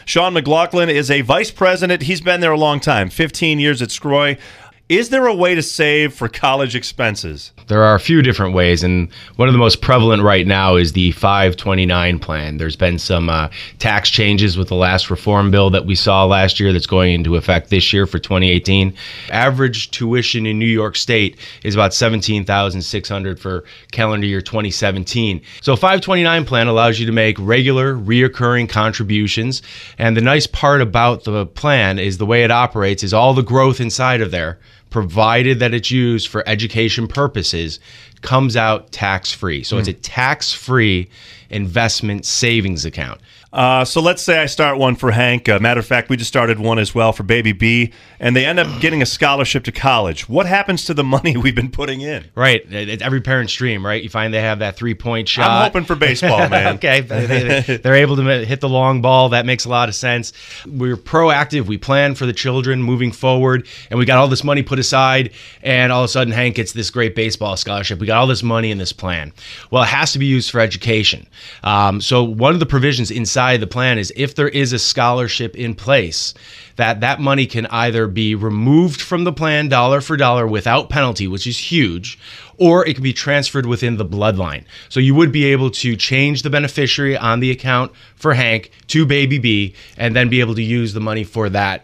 Sean McLaughlin is a vice president. He's been there a long time, 15 years at Scroy. Is there a way to save for college expenses? There are a few different ways, and one of the most prevalent right now is the 529 plan. There's been some tax changes with the last reform bill that we saw last year that's going into effect this year for 2018. Average tuition in New York State is about $17,600 for calendar year 2017. So 529 plan allows you to make regular, reoccurring contributions, and the nice part about the plan is the way it operates is all the growth inside of there, provided that it's used for education purposes, comes out tax-free. So it's a tax-free investment savings account. So let's say I start one for Hank. Matter of fact, we just started one as well for baby B, and they end up getting a scholarship to college. What happens to the money we've been putting in? Right. It's every parent's dream, right? You find they have that three-point shot. I'm hoping for baseball, man. Okay. They're able to hit the long ball. That makes a lot of sense. We're proactive. We plan for the children moving forward, and we got all this money put aside, and all of a sudden Hank gets this great baseball scholarship. We got all this money in this plan. Well, it has to be used for education. So one of the provisions inside the plan is if there is a scholarship in place, that money can either be removed from the plan dollar for dollar without penalty, which is huge, or it can be transferred within the bloodline. So you would be able to change the beneficiary on the account for Hank to baby B and then be able to use the money for that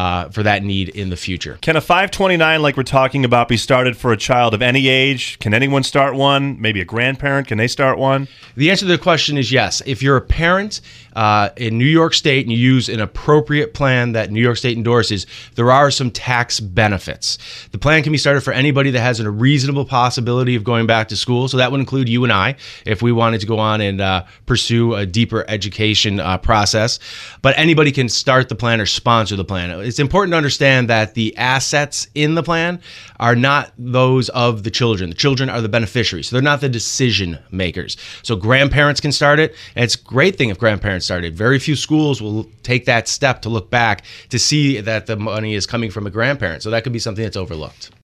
need in the future. Can a 529 like we're talking about be started for a child of any age? Can anyone start one? Maybe a grandparent, can they start one? The answer to the question is yes. If you're a parent in New York State and you use an appropriate plan that New York State endorses, there are some tax benefits. The plan can be started for anybody that has a reasonable possibility of going back to school. So that would include you and I if we wanted to go on and pursue a deeper education process. But anybody can start the plan or sponsor the plan. It's important to understand that the assets in the plan are not those of the children. The children are the beneficiaries, so they're not the decision makers. So grandparents can start it, and it's a great thing if grandparents start it. Very few schools will take that step to look back to see that the money is coming from a grandparent, so that could be something that's overlooked.